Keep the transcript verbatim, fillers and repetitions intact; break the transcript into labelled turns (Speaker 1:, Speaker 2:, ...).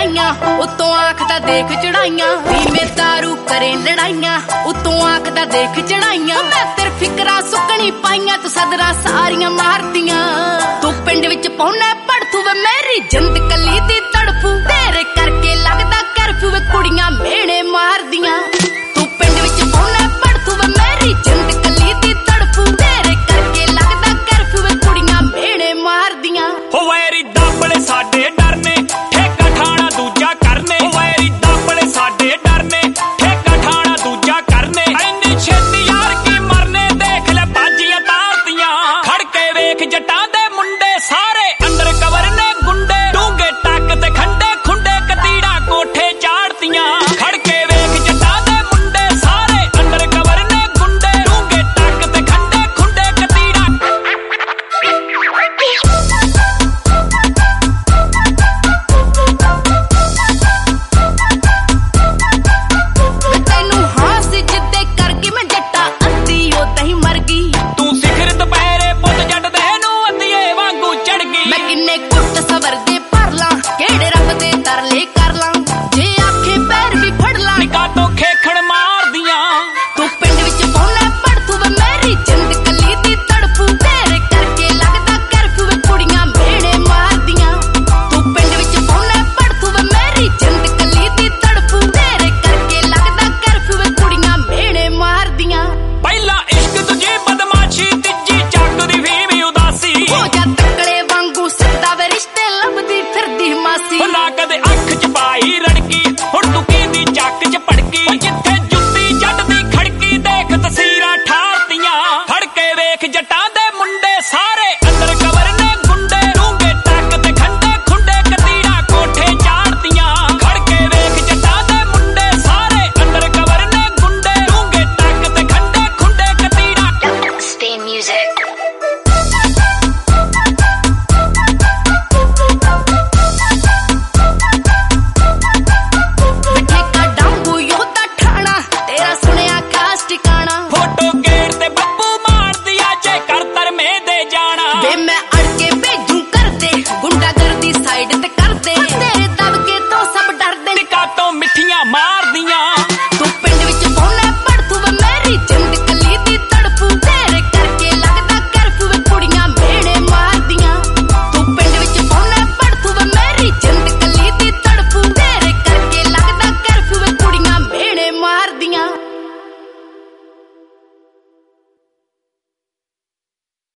Speaker 1: ਲੜਾਈਆਂ ਉਤੋਂ ਆਖਦਾ ਦੇਖ ਚੜਾਈਆਂ ਵੀ ਮੈਂ ਦਾਰੂ ਕਰੇ ਲੜਾਈਆਂ ਉਤੋਂ ਆਖਦਾ ਦੇਖ ਚੜਾਈਆਂ ਮੈਂ ਤੇਰੇ ਫਿਕਰਾਂ ਸੁੱਕਣੀ ਪਾਈਆਂ ਤੂੰ ਸਦਰਾਂ ਸਾਰੀਆਂ ਮਾਰਦੀਆਂ ਤੂੰ ਪਿੰਡ ਵਿੱਚ ਪਾਉਣਾ ਪੜਥੂ ਵੇ ਮੇਰੀ ਜਿੰਦ ਕੱਲੀ ਦੀ ਤੜਫੂ ਤੇਰੇ ਕਰਕੇ ਲੱਗਦਾ ਕਰਫਿਊ ਵੇ ਕੁੜੀਆਂ ਮੇਣੇ ਮਾਰਦੀਆਂ।